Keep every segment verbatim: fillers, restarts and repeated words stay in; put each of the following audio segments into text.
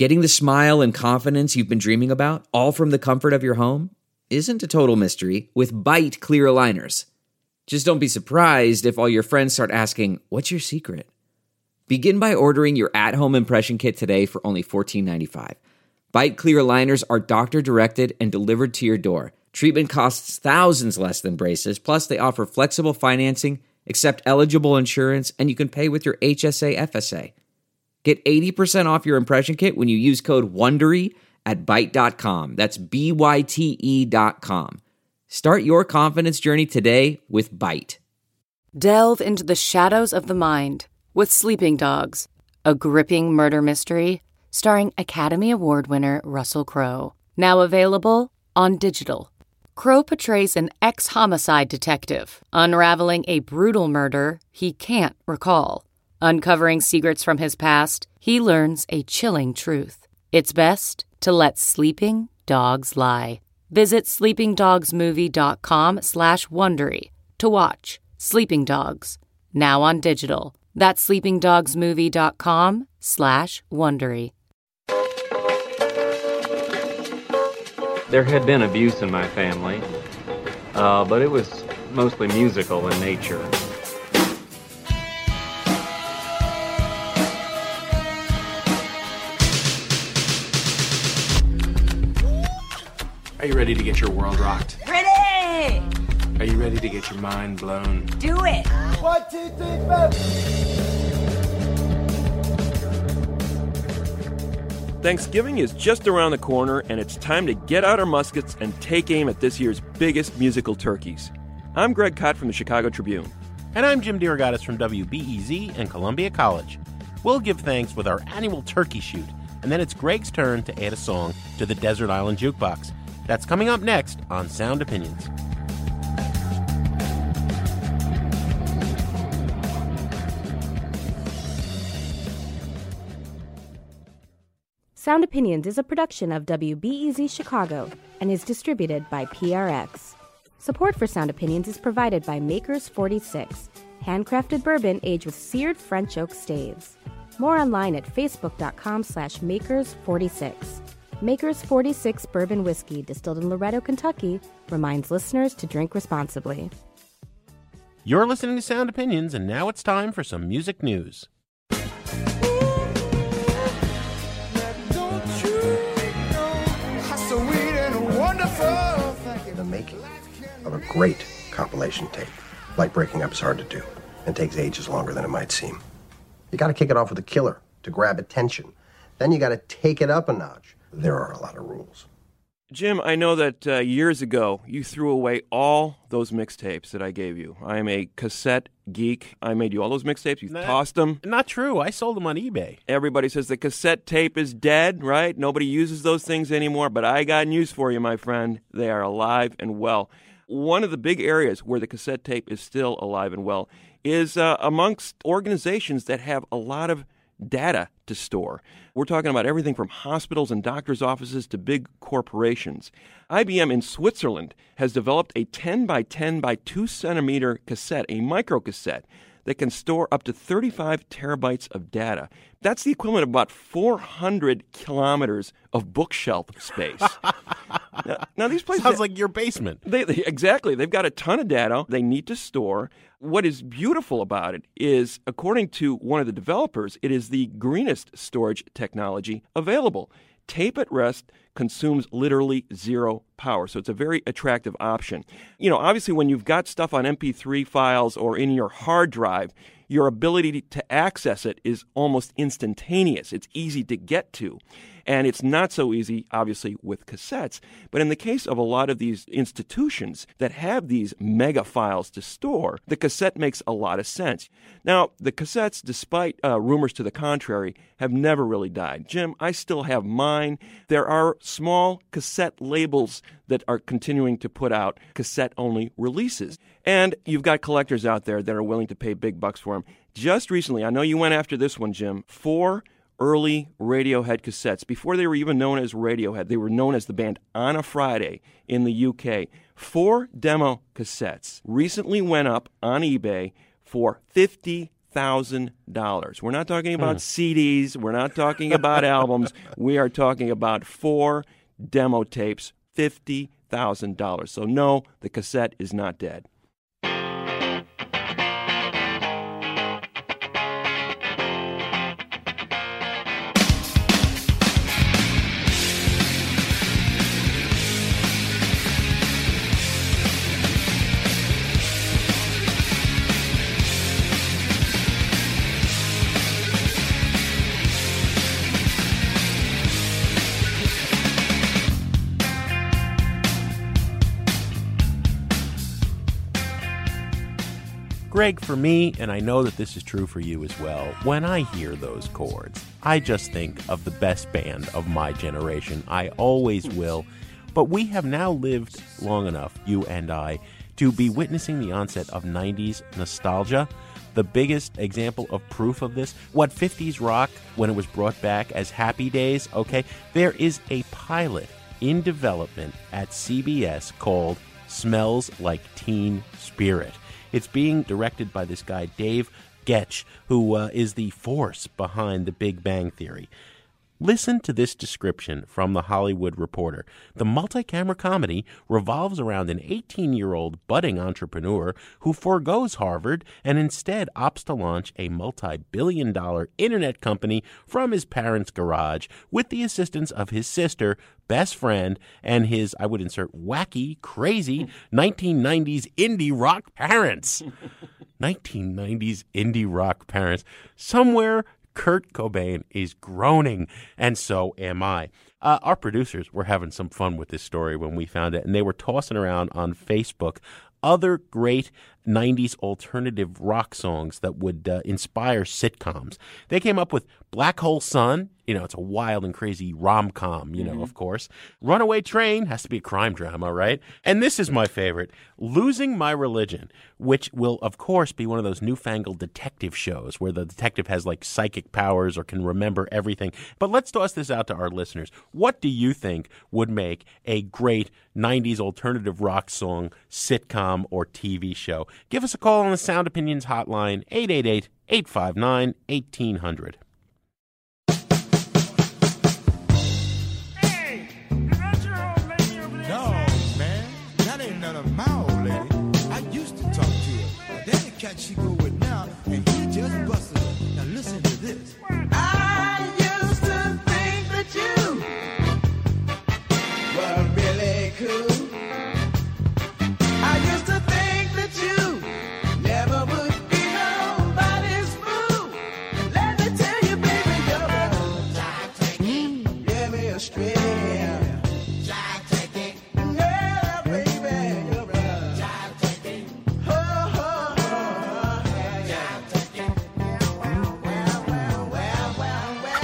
Getting the smile and confidence you've been dreaming about, all from the comfort of your home, isn't a total mystery with Byte clear aligners. Just don't be surprised if all your friends start asking, "What's your secret?" Begin by ordering your at-home impression kit today for only fourteen ninety-five. Byte clear aligners are doctor-directed and delivered to your door. Treatment costs thousands less than braces, plus they offer flexible financing, accept eligible insurance, and you can pay with your H S A F S A. Get eighty percent off your impression kit when you use code WONDERY at byte dot com. That's B Y T E dot com. Start your confidence journey today with Byte. Delve into the shadows of the mind with Sleeping Dogs, a gripping murder mystery starring Academy Award winner Russell Crowe. Now available on digital. Crowe portrays an ex-homicide detective unraveling a brutal murder he can't recall. Uncovering secrets from his past, he learns a chilling truth. It's best to let sleeping dogs lie. Visit sleepingdogsmovie.com slash Wondery to watch Sleeping Dogs, now on digital. That's sleepingdogsmovie.com slash Wondery. There had been abuse in my family, uh, but it was mostly musical in nature. Are you ready to get your world rocked? Ready! Are you ready to get your mind blown? Do it! One, two, three, four. Thanksgiving is just around the corner, and it's time to get out our muskets and take aim at this year's biggest musical turkeys. I'm Greg Kot from the Chicago Tribune. And I'm Jim DeRogatis from W B E Z and Columbia College. We'll give thanks with our annual turkey shoot, and then it's Greg's turn to add a song to the Desert Island Jukebox. That's coming up next on Sound Opinions. Sound Opinions is a production of W B E Z Chicago and is distributed by P R X. Support for Sound Opinions is provided by Makers forty-six, handcrafted bourbon aged with seared French oak staves. More online at facebook.com slash makers forty-six. Makers forty-six Bourbon Whiskey, distilled in Loretto, Kentucky, reminds listeners to drink responsibly. You're listening to Sound Opinions, and now it's time for some music news. The making of a great compilation tape. Like breaking up is hard to do and takes ages longer than it might seem. You got to kick it off with a killer to grab attention. Then you got to take it up a notch. There are a lot of rules. Jim, I know that uh, years ago you threw away all those mixtapes that I gave you. I am a cassette geek. I made you all those mixtapes. You Not, tossed them. Not true. I sold them on eBay. Everybody says the cassette tape is dead, right? Nobody uses those things anymore, but I got news for you, my friend. They are alive and well. One of the big areas where the cassette tape is still alive and well is uh, amongst organizations that have a lot of data to store. We're talking about everything from hospitals and doctors' offices to big corporations. I B M in Switzerland has developed a ten by ten by two centimeter cassette, a microcassette, that can store up to thirty-five terabytes of data. That's the equivalent of about four hundred kilometers of bookshelf space. now, now, these places... Sounds like your basement. They, they, exactly. They've got a ton of data they need to store. What is beautiful about it is, according to one of the developers, it is the greenest storage technology available. Tape at rest consumes literally zero power, so it's a very attractive option. You know, obviously when you've got stuff on M P three files or in your hard drive, your ability to access it is almost instantaneous. It's easy to get to. And it's not so easy, obviously, with cassettes. But in the case of a lot of these institutions that have these mega files to store, the cassette makes a lot of sense. Now, the cassettes, despite uh, rumors to the contrary, have never really died. Jim, I still have mine. There are small cassette labels that are continuing to put out cassette-only releases. And you've got collectors out there that are willing to pay big bucks for them. Just recently, I know you went after this one, Jim, four early Radiohead cassettes. Before they were even known as Radiohead, they were known as the band On a Friday in the U K. Four demo cassettes recently went up on eBay for fifty thousand dollars. We're not talking about C Ds. We're not talking about albums. We are talking about four demo tapes, fifty thousand dollars. So no, the cassette is not dead. Greg, for me, and I know that this is true for you as well, when I hear those chords, I just think of the best band of my generation. I always will. But we have now lived long enough, you and I, to be witnessing the onset of nineties nostalgia. The biggest example of proof of this, what fifties rock, when it was brought back as Happy Days, okay, there is a pilot in development at C B S called Smells Like Teen Spirit. It's being directed by this guy, Dave Getch, who uh, is the force behind The Big Bang Theory. Listen to this description from The Hollywood Reporter. The multi-camera comedy revolves around an eighteen-year-old budding entrepreneur who forgoes Harvard and instead opts to launch a multi-billion dollar internet company from his parents' garage with the assistance of his sister, best friend, and his, I would insert, wacky, crazy nineteen nineties indie rock parents. nineteen nineties indie rock parents. Somewhere Kurt Cobain is groaning, and so am I. Uh, our producers were having some fun with this story when we found it, and they were tossing around on Facebook other great nineties alternative rock songs that would uh, inspire sitcoms. They came up with Black Hole Sun. You know, it's a wild and crazy rom-com, you know, mm-hmm. of course. Runaway Train has to be a crime drama, right? And this is my favorite, Losing My Religion, which will, of course, be one of those newfangled detective shows where the detective has, like, psychic powers or can remember everything. But let's toss this out to our listeners. What do you think would make a great nineties alternative rock song, sitcom, or T V show? Give us a call on the Sound Opinions hotline, eight eight eight, eight five nine, one eight hundred. Hey, is that your old lady over there? No, man. That ain't none of my old lady. I used to talk to her. But then the cat she go with now, and he just busted her. Now listen to this. I used to think that you were really cool. I used to think that you never would be nobody's fool. Let me tell you, baby, you're a child taking. Give me a straight child taking. Yeah, baby, you're a child taking. Oh, oh, oh, yeah, child taking. Well, well, well, well, well, well.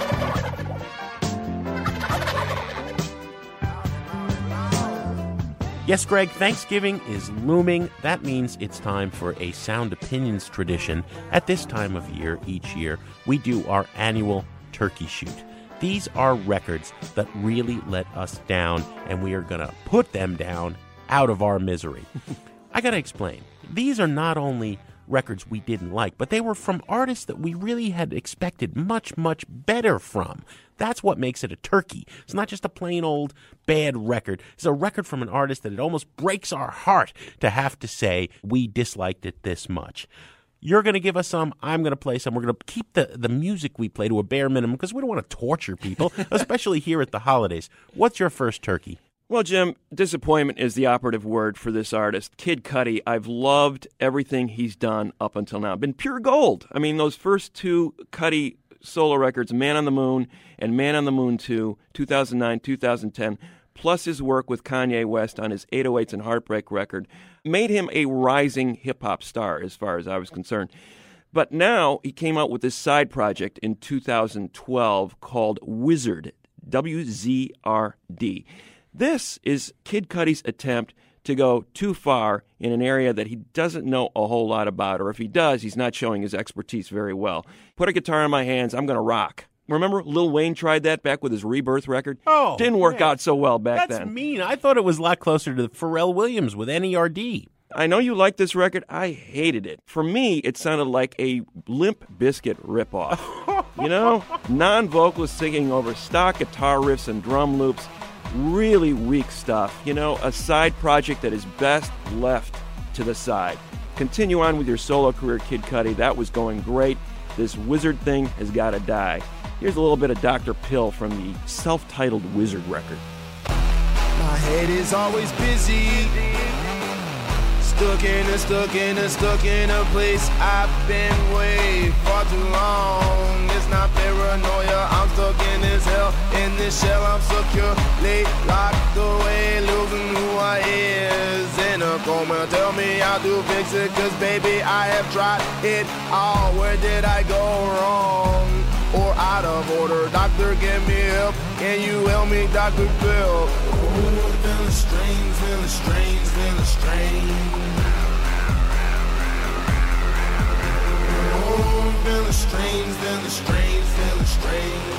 Yes, Greg, Thanksgiving is looming. That means it's time for a Sound Opinions tradition. At this time of year, each year, we do our annual turkey shoot. These are records that really let us down, and we are going to put them down out of our misery. I got to explain. These are not only records we didn't like, but they were from artists that we really had expected much, much better from. That's what makes it a turkey. It's not just a plain old bad record. It's a record from an artist that it almost breaks our heart to have to say we disliked it this much. You're going to give us some, I'm going to play some. We're going to keep the, the music we play to a bare minimum because we don't want to torture people, especially here at the holidays. What's your first turkey? Well, Jim, disappointment is the operative word for this artist. Kid Cudi, I've loved everything he's done up until now. Been pure gold. I mean, those first two Cudi solo records, Man on the Moon and Man on the Moon two, two thousand nine, two thousand ten, plus his work with Kanye West on his eight oh eights and Heartbreak record, made him a rising hip-hop star as far as I was concerned. But now he came out with this side project in two thousand twelve called Wizard, W Z R D. This is Kid Cudi's attempt to go too far in an area that he doesn't know a whole lot about, or if he does, he's not showing his expertise very well. Put a guitar in my hands, I'm going to rock. Remember Lil Wayne tried that back with his Rebirth record? Oh, didn't work man. out so well back That's then. That's mean. I thought it was a lot closer to Pharrell Williams with N E R D. I know you like this record. I hated it. For me, it sounded like a Limp Bizkit ripoff. You know? Non-vocalist singing over stock guitar riffs and drum loops. Really weak stuff. You know, a side project that is best left to the side. Continue on with your solo career, Kid Cudi. That was going great. This Wizard thing has got to die. Here's a little bit of Doctor Pill from the self-titled Wizard record. My head is always busy. Stuck in a, stuck in a, stuck in a place I've been way far too long. It's not paranoia, I'm stuck in this hell. In this shell, I'm secure, late, locked away, losing who I is. In a coma, tell me how to fix it, cause baby, I have tried it all. Where did I go wrong? Or out of order? Doctor, give me help. Can you help me, Doctor Bill? Oh, feeling strange, feeling strange, feeling strange. Oh, feeling strange, feeling strange, feeling strange.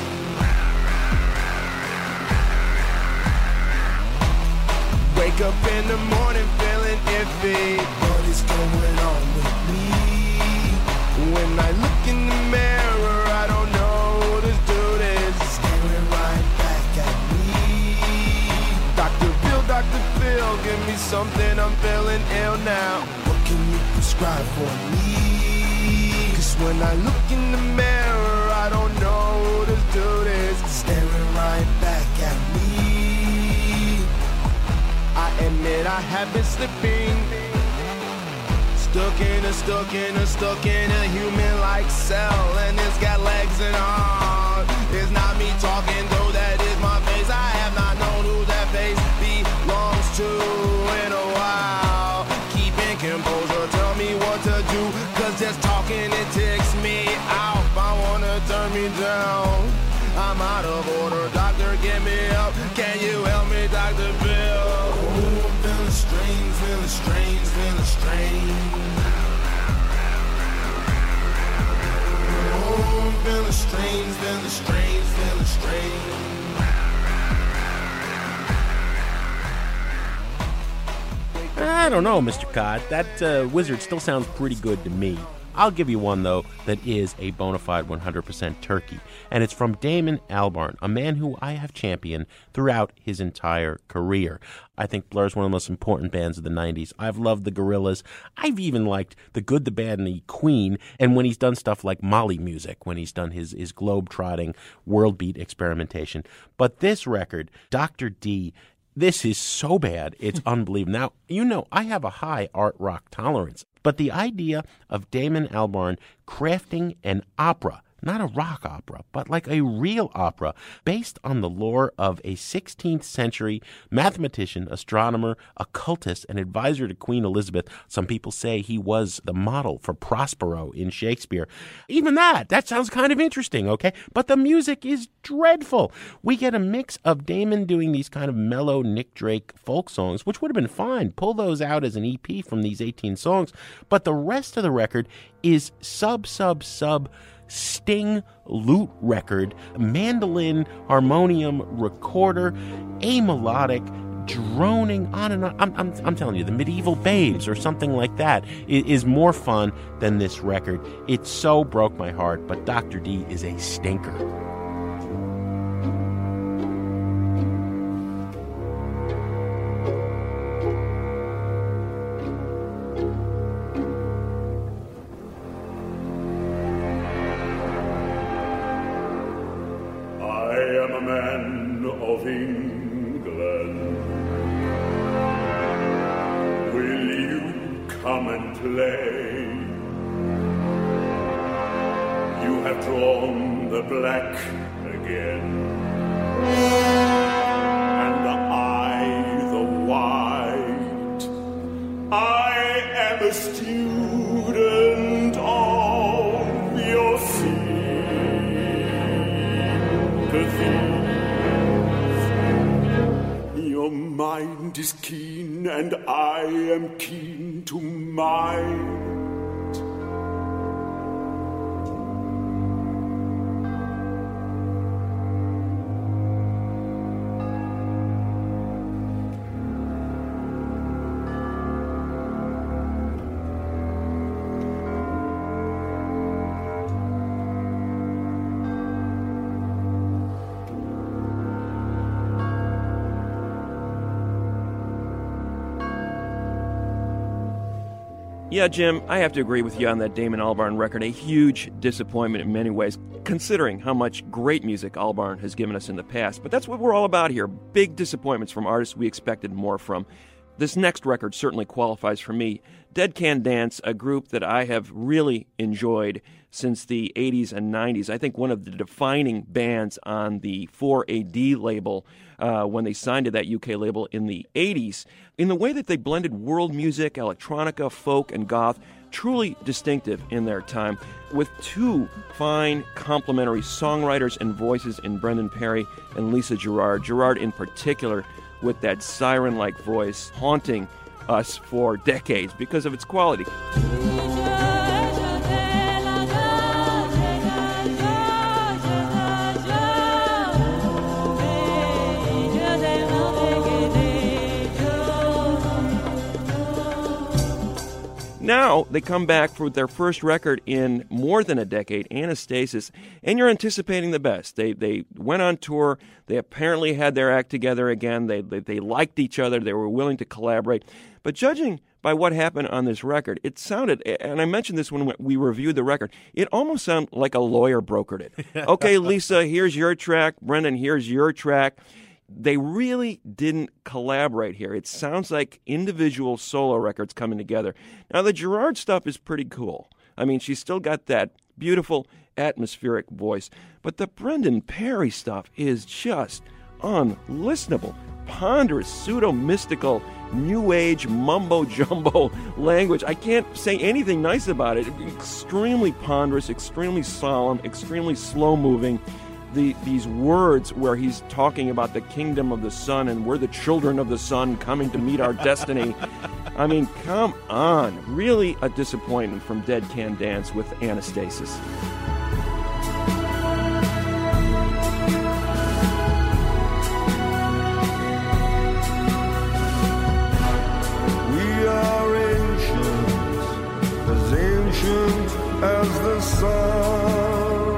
Wake up in the morning feeling iffy. What is going on with me? When I look in the mirror, I don't know what this dude is staring right back at me. Doctor Bill, Doctor Bill, give me something, I'm feeling ill now. What can you prescribe for me? Cause when I look in the mirror, I don't know who this dude is staring right back at me. I admit I have been slipping. Stuck in a, stuck in a, stuck in a human-like cell. And it's got legs and arms. It's not me talking, though that is my face. I have not known who that face belongs to in a while. Keeping composure, tell me what to do. Cause just talking, it takes me out. I wanna turn me down. I'm out of order, doctor, get me up. Can you help me, Doctor Bill? Oh, I'm feeling strange, feeling strange, feeling strange. Oh, I'm feeling strange, feeling strange, feeling strange. I don't know, Mister Cod. That uh, Wizard still sounds pretty good to me. I'll give you one, though, that is a bona fide one hundred percent turkey, and it's from Damon Albarn, a man who I have championed throughout his entire career. I think Blur's one of the most important bands of the nineties. I've loved the Gorillaz. I've even liked The Good, the Bad, and the Queen, and when he's done stuff like Molly Music, when he's done his, his globe-trotting world beat experimentation. But this record, Doctor D, this is so bad, it's unbelievable. Now, you know, I have a high art rock tolerance, but the idea of Damon Albarn crafting an opera, not a rock opera, but like a real opera, based on the lore of a sixteenth century mathematician, astronomer, occultist, and advisor to Queen Elizabeth. Some people say he was the model for Prospero in Shakespeare. Even that, that sounds kind of interesting, okay? But the music is dreadful. We get a mix of Damon doing these kind of mellow Nick Drake folk songs, which would have been fine. Pull those out as an E P from these eighteen songs. But the rest of the record is sub, sub, sub, Sting lute record, mandolin, harmonium, recorder, amelodic, droning on and on. I'm, I'm, I'm telling you, the Medieval Babes or something like that is, is more fun than this record. It so broke my heart, but Doctor D is a stinker. Is keen and I am keen to mind. Yeah, Jim, I have to agree with you on that Damon Albarn record. A huge disappointment in many ways, considering how much great music Albarn has given us in the past. But that's what we're all about here. Big disappointments from artists we expected more from. This next record certainly qualifies for me. Dead Can Dance, a group that I have really enjoyed since the eighties and nineties. I think one of the defining bands on the four A D label uh, when they signed to that U K label in the eighties. In the way that they blended world music, electronica, folk, and goth, truly distinctive in their time, with two fine complementary songwriters and voices in Brendan Perry and Lisa Gerrard. Gerrard in particular, with that siren-like voice haunting us for decades because of its quality. Now they come back for their first record in more than a decade, Anastasis, and you're anticipating the best. They they went on tour. They apparently had their act together again. They, they they liked each other. They were willing to collaborate. But judging by what happened on this record, it sounded, and I mentioned this when we reviewed the record, it almost sounded like a lawyer brokered it. Okay, Lisa, here's your track. Brendan, here's your track. They really didn't collaborate here. It sounds like individual solo records coming together. Now, the Gerrard stuff is pretty cool. I mean, she's still got that beautiful atmospheric voice. But the Brendan Perry stuff is just unlistenable. Ponderous, pseudo-mystical, new age mumbo-jumbo language. I can't say anything nice about it. Extremely ponderous, extremely solemn, extremely slow-moving. The, these words where he's talking about the kingdom of the sun and we're the children of the sun coming to meet our destiny. I mean, come on. Really a disappointment from Dead Can Dance with Anastasis. We are ancient, as ancient as the sun.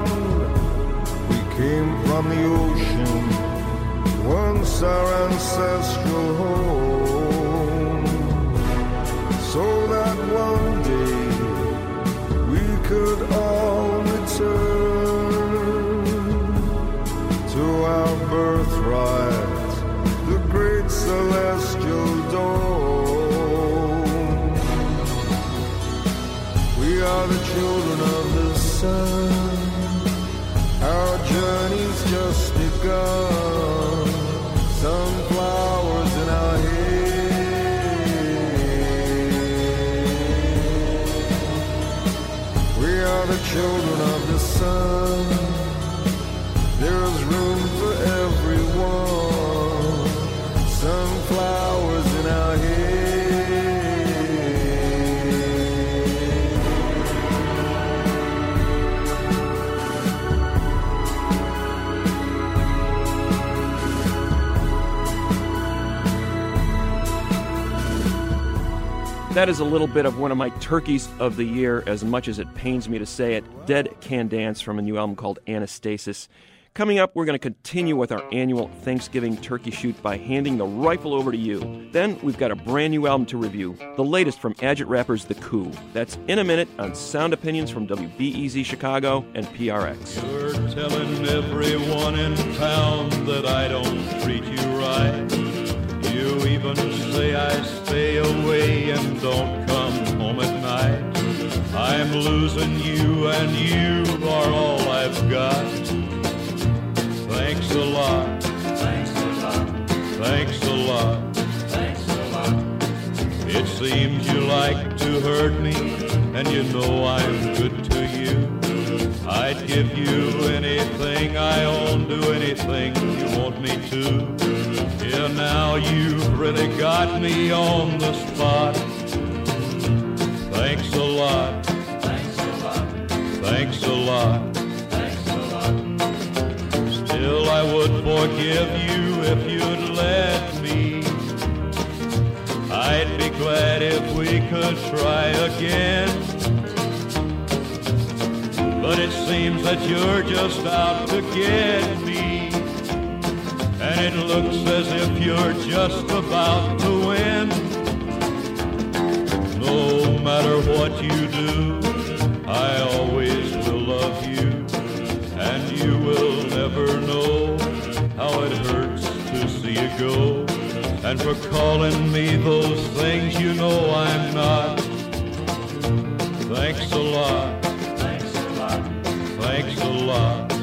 Came from the ocean, once our ancestral home, so that one day we could all return to our birthright, the great celestial dome. We are the children of the sun. Our journey's just begun. Sunflowers in our hair. We are the children of the sun. There's room for everyone. Sunflowers in our hair. That is a little bit of one of my turkeys of the year, as much as it pains me to say it. Dead Can Dance from a new album called Anastasis. Coming up, we're going to continue with our annual Thanksgiving turkey shoot by handing the rifle over to you. Then we've got a brand new album to review, the latest from Agit Rappers The Coup. That's in a minute on Sound Opinions from W B E Z Chicago and P R X. You're telling everyone in town that I don't treat you right. You even say I stay away and don't come home at night. I'm losing you and you are all I've got. Thanks a lot. Thanks a lot. Thanks a lot. Thanks a lot. It seems you like to hurt me, and you know I'm good to you. I'd give you anything I own, do anything you want me to. Yeah, now you've really got me on the spot. Thanks a lot. Thanks a lot. Thanks a lot. Thanks a lot. Still, I would forgive you if you'd let me. I'd be glad if we could try again. But it seems that you're just out to get me. And it looks as if you're just about to win. No matter what you do, I always will love you, and you will never know how it hurts to see you go. And for calling me those things you know I'm not, thanks a lot, thanks a lot, thanks a lot.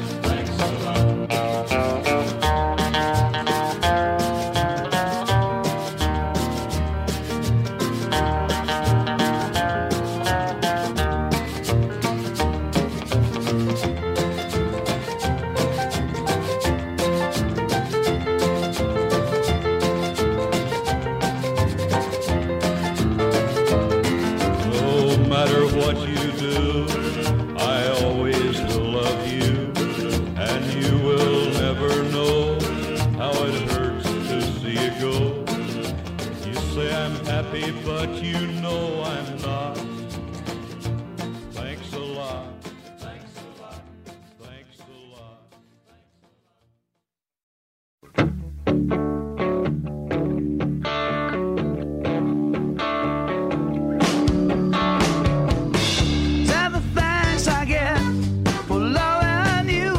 But you know I'm not. Thanks a lot. Thanks a lot. Thanks a Is that the thanks I get for loving you?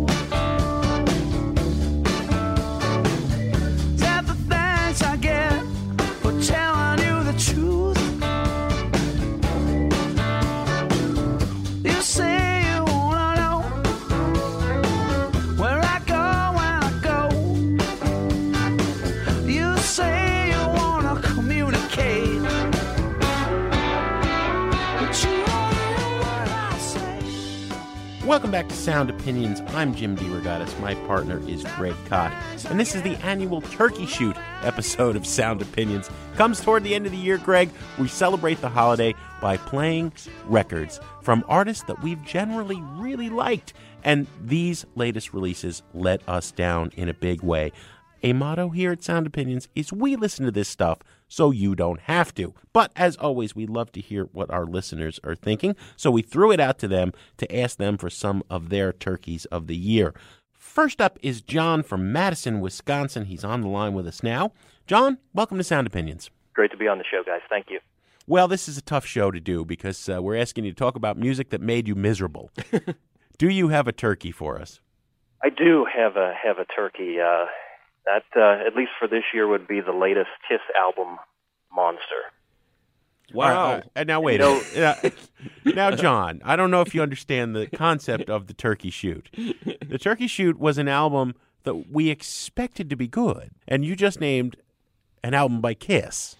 Is that the thanks I get for telling you the truth? You say you wanna know where I go when I go. You say you wanna communicate, but you don't hear what I say. Welcome back to Sound Opinions. I'm Jim DeRogatis. My partner is Greg Kot. And this is the annual Turkey Shoot episode of Sound Opinions. Comes toward the end of the year, Greg. We celebrate the holiday by playing records from artists that we've generally really liked. And these latest releases let us down in a big way. A motto here at Sound Opinions is we listen to this stuff so you don't have to. But as always, we love to hear what our listeners are thinking, so we threw it out to them to ask them for some of their turkeys of the year. First up is John from Madison, Wisconsin. He's on the line with us now. John, welcome to Sound Opinions. Great to be on the show, guys. Thank you. Well, this is a tough show to do because uh, we're asking you to talk about music that made you miserable. Do you have a turkey for us? I do have a have a turkey. Uh, that, uh, at least for this year, would be the latest Kiss album, Monster. Wow. Uh, uh, now, wait. You know, uh, now, John, I don't know if you understand the concept of the Turkey Shoot. The Turkey Shoot was an album that we expected to be good, and you just named an album by Kiss.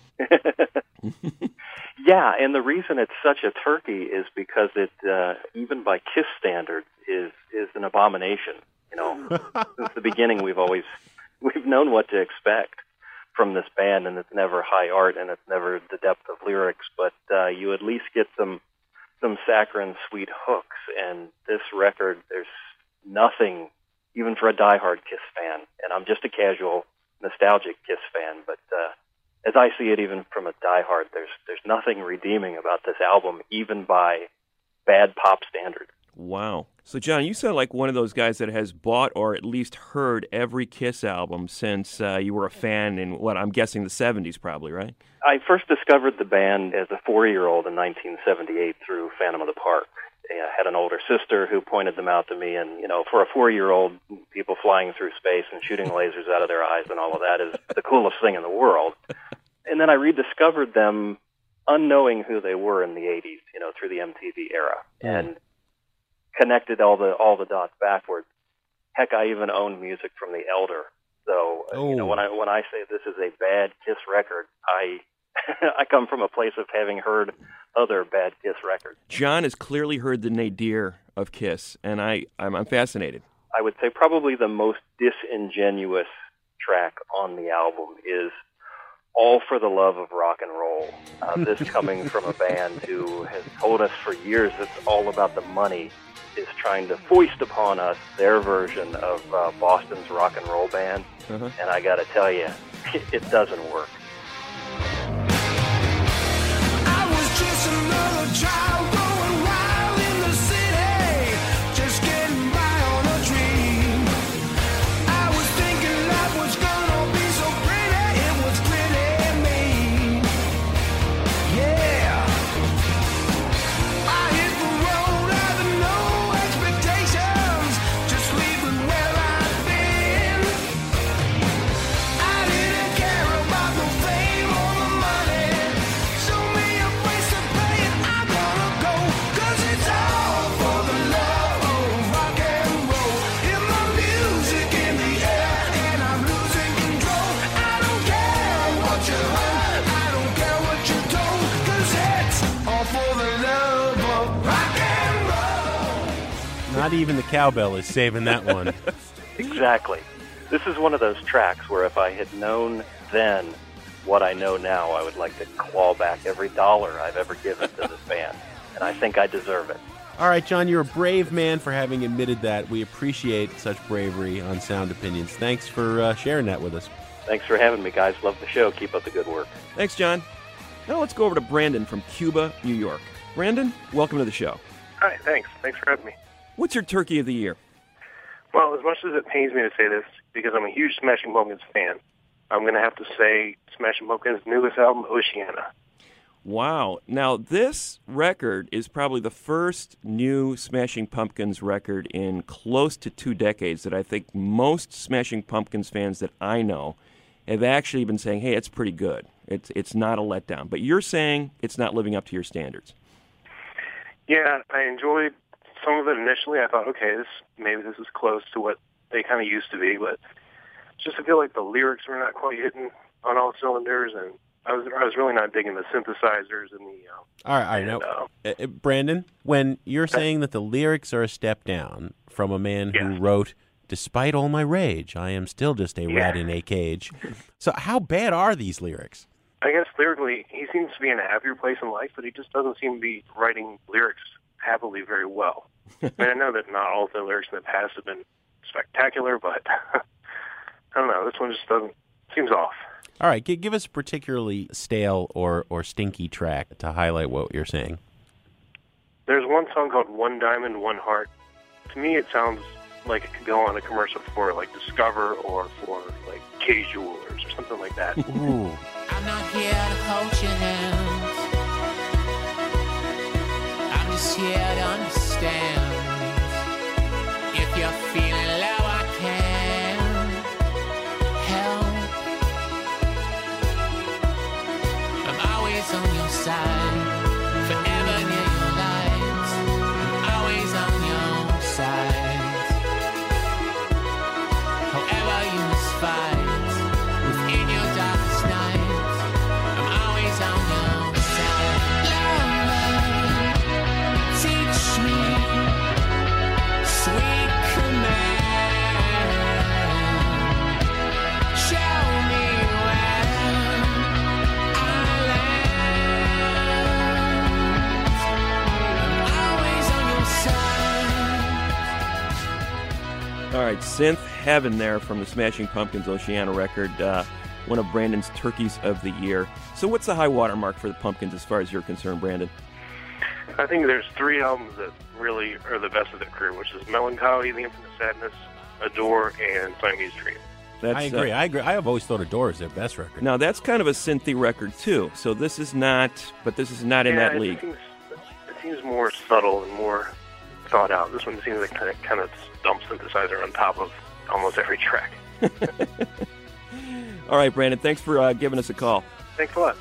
Yeah, and the reason it's such a turkey is because it, uh, even by Kiss standards, is is an abomination. You know, since the beginning, we've always we've known what to expect from this band, and it's never high art, and it's never the depth of lyrics, but uh, you at least get some some saccharine sweet hooks, and this record, there's nothing, even for a diehard Kiss fan, and I'm just a casual, nostalgic Kiss fan, but uh, as I see it, even from a diehard, there's there's nothing redeeming about this album, even by bad pop standards. Wow. So, John, you sound like one of those guys that has bought or at least heard every Kiss album since uh, you were a fan in, what, I'm guessing the seventies probably, right? I first discovered the band as a four-year-old in nineteen seventy-eight through Phantom of the Park. I had an older sister who pointed them out to me, and, you know, for a four-year-old, people flying through space and shooting lasers out of their eyes and all of that is the coolest thing in the world. And then I rediscovered them unknowing who they were in the eighties, you know, through the M T V era, and connected all the all the dots backwards. Heck, I even owned music from The Elder. So, uh, you know, when I when I say this is a bad Kiss record, I I come from a place of having heard other bad Kiss records. John has clearly heard the nadir of Kiss, and I, I'm, I'm fascinated. I would say probably the most disingenuous track on the album is All for the Love of Rock and Roll. Uh, this coming from a band who has told us for years it's all about the money, is trying to foist upon us their version of uh, Boston's rock and roll band. Uh-huh. And I got to tell you, it, it doesn't work. I was just another child going wild in the city, just getting by on a dream. I was thinking life was gonna be so pretty, it was pretty mean. Yeah, Not even the cowbell is saving that one. Exactly. This is one of those tracks where if I had known then what I know now, I would like to claw back every dollar I've ever given to this band. And I think I deserve it. All right, John, you're a brave man for having admitted that. We appreciate such bravery on Sound Opinions. Thanks for uh, sharing that with us. Thanks for having me, guys. Love the show. Keep up the good work. Thanks, John. Now let's go over to Brandon from Cuba, New York. Brandon, welcome to the show. Hi, thanks. Thanks for having me. What's your turkey of the year? Well, as much as it pains me to say this, because I'm a huge Smashing Pumpkins fan, I'm going to have to say Smashing Pumpkins' newest album, Oceana. Wow. Now, this record is probably the first new Smashing Pumpkins record in close to two decades that I think most Smashing Pumpkins fans that I know have actually been saying, hey, it's pretty good. It's it's not a letdown. But you're saying it's not living up to your standards. Yeah, I enjoyed some of it initially. I thought, okay, this maybe this is close to what they kind of used to be, but just I feel like the lyrics were not quite hitting on all cylinders, and I was I was really not digging the synthesizers and the. Uh, all right, I know, uh, uh, Brandon. When you're saying that the lyrics are a step down from a man yeah. who wrote, "Despite all my rage, I am still just a yeah. rat in a cage," so how bad are these lyrics? I guess lyrically, he seems to be in a happier place in life, but he just doesn't seem to be writing lyrics happily very well. I mean, I know that not all of the lyrics in the past have been spectacular, but I don't know. This one just doesn't seems off. All right, give us a particularly stale or, or stinky track to highlight what you're saying. There's one song called One Diamond, One Heart. To me, it sounds like it could go on a commercial for, like, Discover or for, like, K Jewelers or something like that. Ooh. I'm not here to hold your hands. I'm just here to understand. If you're feeling low, I can help. I'm always on your side, forever near your lights. I'm always on your side. However you must fight within your darkest nights, I'm always on your side. Love, teach me sweet command. Show me where I land. I'm always on your side. All right, Synth Heaven there from the Smashing Pumpkins Oceana record, uh, one of Brandon's turkeys of the year. So what's the high water mark for the Pumpkins as far as you're concerned, Brandon? I think there's three albums that really are the best of their career, which is Melancholy, The Infinite Sadness, Adore, and Siamese Dream. That's, I agree. uh, I agree. I have always thought Adore is their best record. Now, that's kind of a synthy record, too. So this is not, but this is not in yeah, that it league. Seems, it seems more subtle and more thought out. This one seems like kind of, kind of dump synthesizer on top of almost every track. All right, Brandon, thanks for uh, giving us a call. Thanks a lot.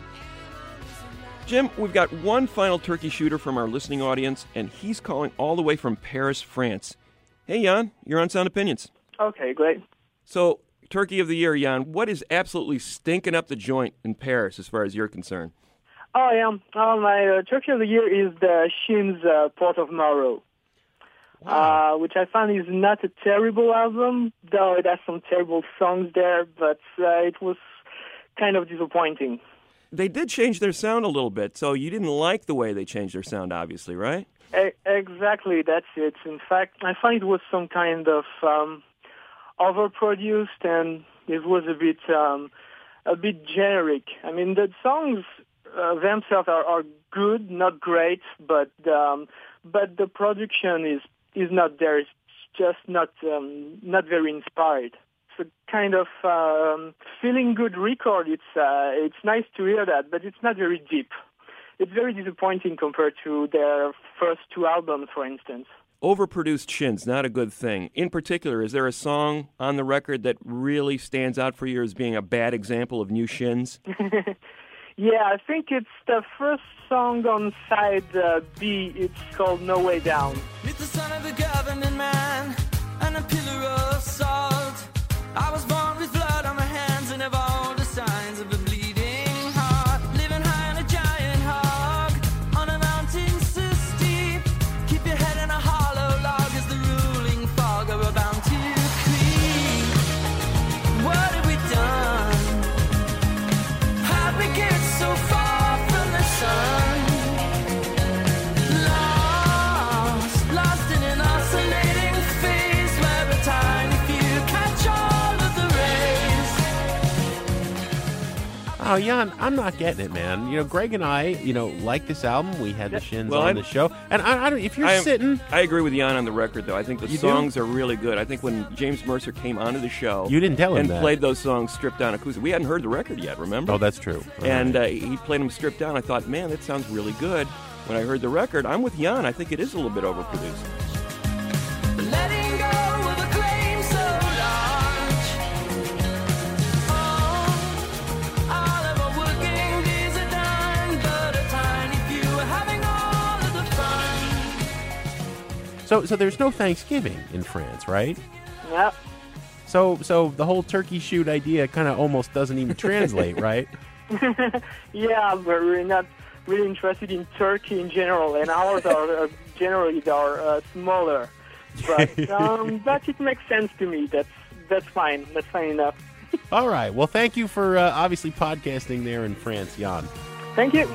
Jim, we've got one final turkey shooter from our listening audience, and he's calling all the way from Paris, France. Hey, Jan, you're on Sound Opinions. Okay, great. So, turkey of the year, Jan, what is absolutely stinking up the joint in Paris as far as you're concerned? Oh, yeah. Oh, my uh, turkey of the year is the Shins uh, Port of Morrow, wow. uh, which I find is not a terrible album, though it has some terrible songs there, but uh, it was kind of disappointing. They did change their sound a little bit, so you didn't like the way they changed their sound, obviously, right? E- exactly, that's it. In fact, I find it was some kind of um, overproduced, and it was a bit um, a bit generic. I mean, the songs uh, themselves are, are good, not great, but um, but the production is is not there. It's just not um, not very inspired. It's a kind of um, feeling good record. It's uh, it's nice to hear that, but it's not very deep. It's very disappointing compared to their first two albums, for instance. Overproduced Shins, not a good thing. In particular, is there a song on the record that really stands out for you as being a bad example of new Shins? Yeah, I think it's the first song on side uh, B. It's called No Way Down. Meet the son of a government man and a pillar of salt. I was born with blood on my hands and have all the signs of a bleeding heart. Living high on a giant hog on a mountain so steep. Keep your head in a hollow log as Oh, Jan, I'm not getting it, man. You know, Greg and I, you know, like this album. We had the Shins Well, on I- the show. And I, I don't, if you're I am- sitting... I agree with Jan on the record, though. I think the You do? songs are really good. I think when James Mercer came onto the show... You didn't tell him And that. played those songs stripped down acoustic. We hadn't heard the record yet, remember? Oh, that's true. All And right. uh, he played them stripped down. I thought, man, that sounds really good. When I heard the record, I'm with Jan. I think it is a little bit overproduced. Letting go of a claim so large. Oh, all of our working days are done, but a tiny few are having all of the fun. So, so there's no Thanksgiving in France, right? Yeah. So, so the whole turkey shoot idea kind of almost doesn't even translate, right? Yeah, but we're not really interested in turkey in general, and ours are uh, generally they are uh, smaller. But um, but it makes sense to me. That's that's fine. That's fine enough. All right. Well, thank you for uh, obviously podcasting there in France, Jan. Thank you.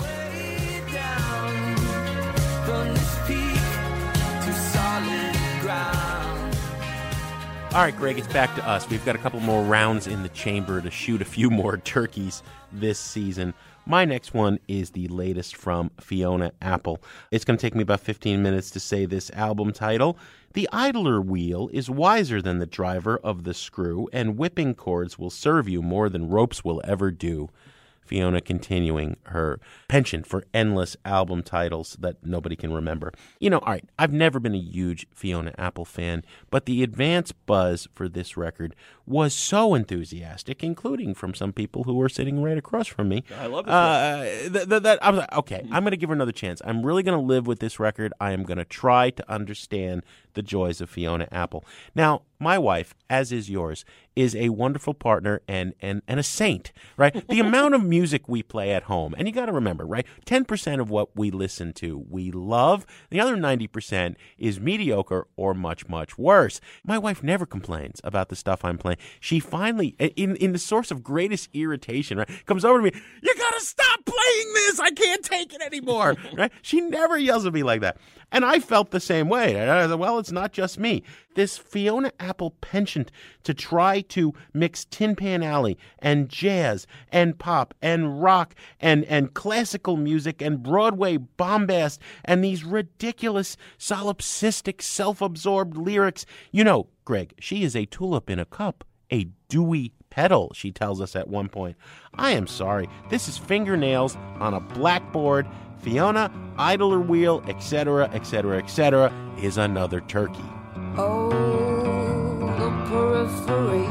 From this peak to solid ground. All right, Greg, it's back to us. We've got a couple more rounds in the chamber to shoot a few more turkeys this season. My next one is the latest from Fiona Apple. It's going to take me about fifteen minutes to say this album title. The idler wheel is wiser than the driver of the screw, and whipping cords will serve you more than ropes will ever do. Fiona continuing her penchant for endless album titles that nobody can remember. You know, all right, I've never been a huge Fiona Apple fan, but the advance buzz for this record was so enthusiastic, including from some people who were sitting right across from me. I love this Uh, th- th- that I was like, okay, I'm going to give her another chance. I'm really going to live with this record. I am going to try to understand the joys of Fiona Apple. Now, my wife, as is yours, is a wonderful partner and, and, and a saint, right? The amount of music we play at home, and you got to remember, right? ten percent of what we listen to we love. The other ninety percent is mediocre or much, much worse. My wife never complains about the stuff I'm playing. She finally, in, in the source of greatest irritation, right, comes over to me, you got to stop playing this. I can't take it anymore, right? She never yells at me like that. And I felt the same way. I said, well, it's not just me. This Fiona Apple penchant to try to mix Tin Pan Alley and jazz and pop and rock and, and classical music and Broadway bombast and these ridiculous solipsistic self-absorbed lyrics. You know, Greg, she is a tulip in a cup, a dewy petal, she tells us at one point. I am sorry. This is fingernails on a blackboard. Fiona, idler wheel, et cetera, et cetera, et cetera, is another turkey. Oh, the periphery.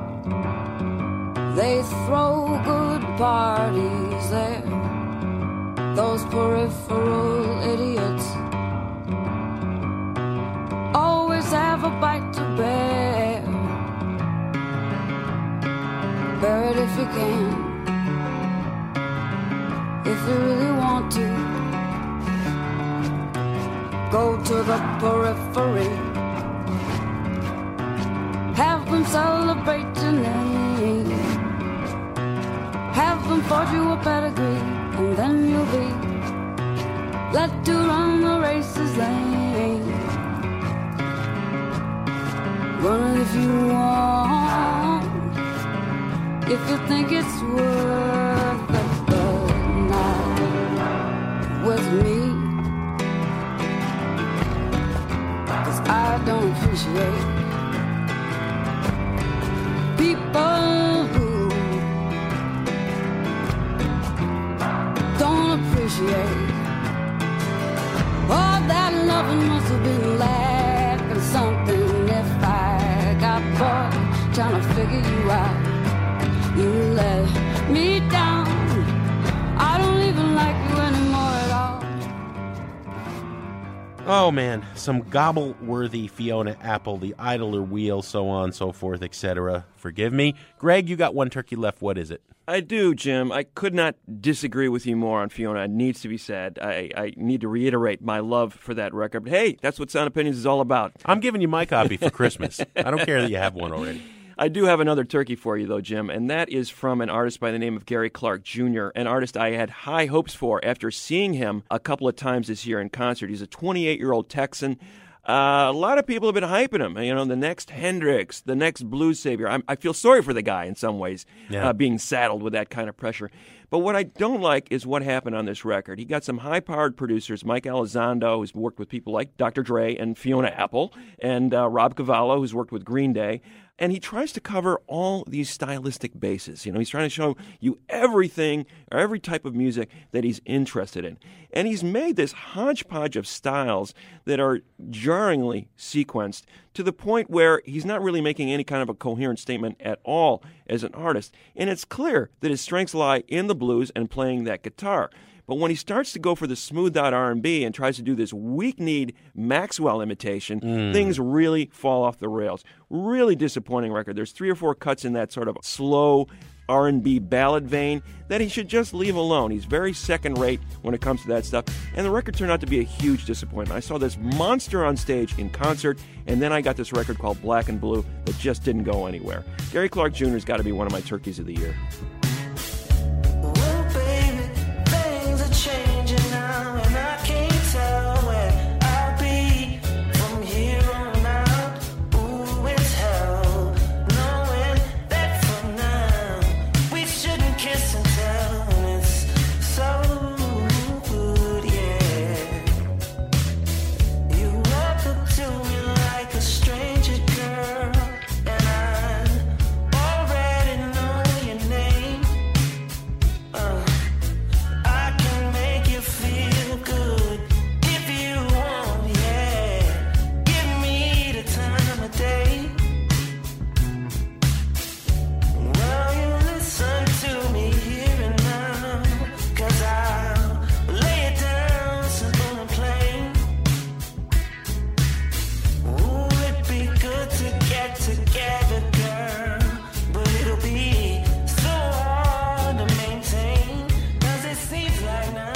They throw good parties there. Those peripheral idiots always have a bite to bear. Bear it if you can. If you really want to, go to the periphery. Have them celebrate your name. Have them forge you a pedigree, and then you'll be let to run the races lane. Run it if you want, if you think it's worth it. With me, 'cause I don't appreciate people who don't appreciate all that loving must have been lacking something. If I got bored trying to figure you out, you let me down. I don't even like you anymore at all. Oh, man, some gobble-worthy Fiona Apple, the idler wheel, so on, so forth, et cetera. Forgive me. Greg, you got one turkey left. What is it? I do, Jim. I could not disagree with you more on Fiona. It needs to be said. I, I need to reiterate my love for that record. But hey, that's what Sound Opinions is all about. I'm giving you my copy for Christmas. I don't care that you have one already. I do have another turkey for you, though, Jim, and that is from an artist by the name of Gary Clark Junior, an artist I had high hopes for after seeing him a couple of times this year in concert. He's a twenty-eight-year-old Texan. Uh, a lot of people have been hyping him. You know, the next Hendrix, the next blues savior. I'm, I feel sorry for the guy in some ways, Yeah. uh, being saddled with that kind of pressure. But what I don't like is what happened on this record. He got some high-powered producers, Mike Elizondo, who's worked with people like Doctor Dre and Fiona Apple, and uh, Rob Cavallo, who's worked with Green Day. And he tries to cover all these stylistic bases. You know, he's trying to show you everything or every type of music that he's interested in. And he's made this hodgepodge of styles that are jarringly sequenced to the point where he's not really making any kind of a coherent statement at all as an artist. And it's clear that his strengths lie in the blues and playing that guitar. But when he starts to go for the smoothed-out R and B and tries to do this weak-kneed Maxwell imitation, Mm. things really fall off the rails. Really disappointing record. There's three or four cuts in that sort of slow R and B ballad vein that he should just leave alone. He's very second-rate when it comes to that stuff. And the record turned out to be a huge disappointment. I saw this monster on stage in concert, and then I got this record called Black and Blue that just didn't go anywhere. Gary Clark Junior has got to be one of my turkeys of the year. Changing now, and I can't tell where I'll be from here on out. Ooh, it's hell, knowing that for now we shouldn't kiss and tell, and it's so good, yeah. You walk up to me like a stranger, girl, and I already know your name. Uh. Feel good if you want, yeah. Give me the time of day. Well, you listen to me here and now, 'cause I'll lay it down simple and plain. Ooh, it'd be good to get together, girl, but it'll be so hard to maintain, 'cause it seems like now.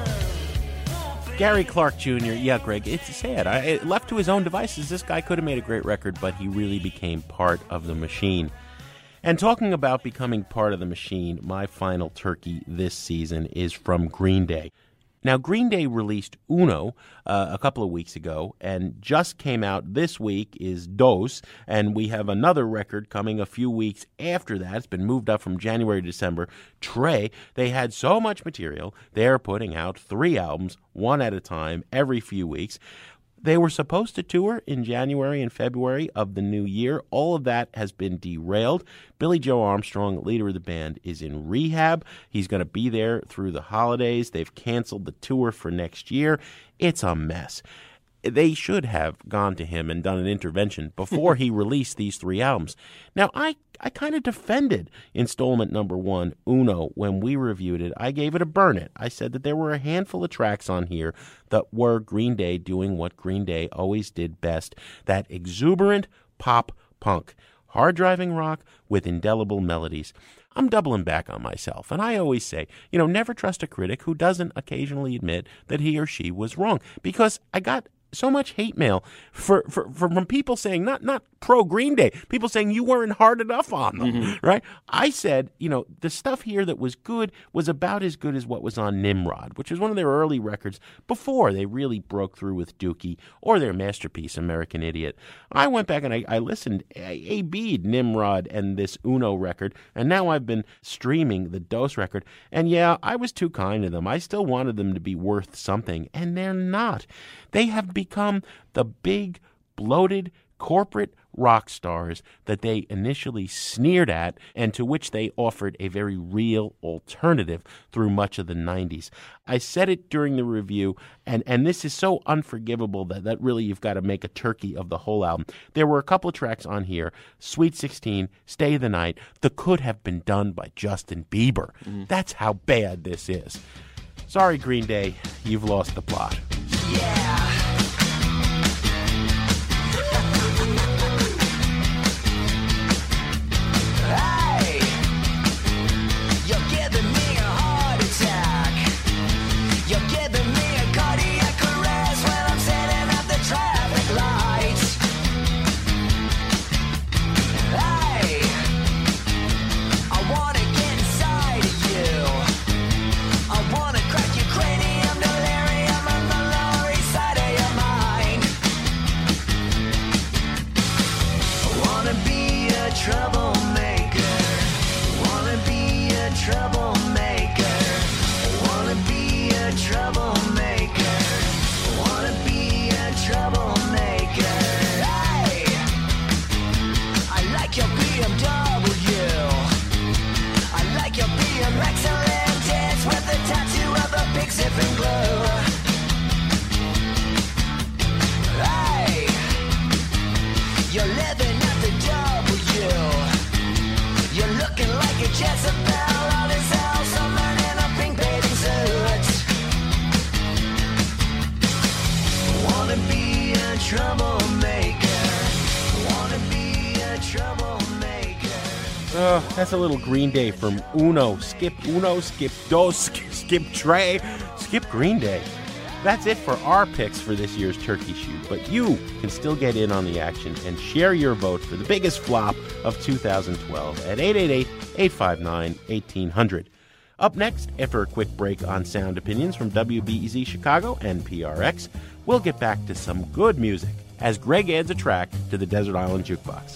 Gary Clark Junior Yeah, Greg, it's sad. I, left to his own devices, this guy could have made a great record, but he really became part of the machine. And talking about becoming part of the machine, my final turkey this season is from Green Day. Now, Green Day released Uno uh, a couple of weeks ago, and just came out this week is Dos, and we have another record coming a few weeks after that. It's been moved up from January to December. Trey, they had so much material, they're putting out three albums, one at a time, every few weeks. They were supposed to tour in January and February of the new year. All of that has been derailed. Billy Joe Armstrong, leader of the band, is in rehab. He's going to be there through the holidays. They've canceled the tour for next year. It's a mess. They should have gone to him and done an intervention before he released these three albums. Now, I, I kind of defended installment number one, Uno, when we reviewed it. I gave it a burn it. I said that there were a handful of tracks on here that were Green Day doing what Green Day always did best, that exuberant pop punk, hard-driving rock with indelible melodies. I'm doubling back on myself, and I always say, you know, never trust a critic who doesn't occasionally admit that he or she was wrong, because I got so much hate mail for, for, for from people saying, not not pro Green Day, people saying you weren't hard enough on them, mm-hmm. right? I said, you know, the stuff here that was good was about as good as what was on Nimrod, which was one of their early records before they really broke through with Dookie or their masterpiece, American Idiot. I went back and I, I listened, A B'd Nimrod and this Uno record, and now I've been streaming the Dos record, and yeah, I was too kind to them. I still wanted them to be worth something, and they're not. They have become the big, bloated, corporate rock stars that they initially sneered at and to which they offered a very real alternative through much of the nineties. I said it during the review, and, and this is so unforgivable that, that really you've got to make a turkey of the whole album. There were a couple of tracks on here, Sweet sixteen, Stay the Night, that could have been done by Justin Bieber. Mm. That's how bad this is. Sorry, Green Day, you've lost the plot. Yeah. Side of Excellent dance with the tattoo of a big zipping glue. Hey, you're living at the W. You're looking like a Jezebel. All this hell, someone in a pink bathing suit. Wanna be a troublemaker. Wanna be a troublemaker. Uh, that's a little Green Day from Uno. Skip Uno, skip dos, skip, skip Trey, skip Green Day. That's it for our picks for this year's Turkey Shoot, but you can still get in on the action and share your vote for the biggest flop of two thousand twelve at eight eight eight, eight five nine, one eight zero zero. Up next, after a quick break on Sound Opinions from W B E Z Chicago and P R X, we'll get back to some good music as Greg adds a track to the Desert Island Jukebox.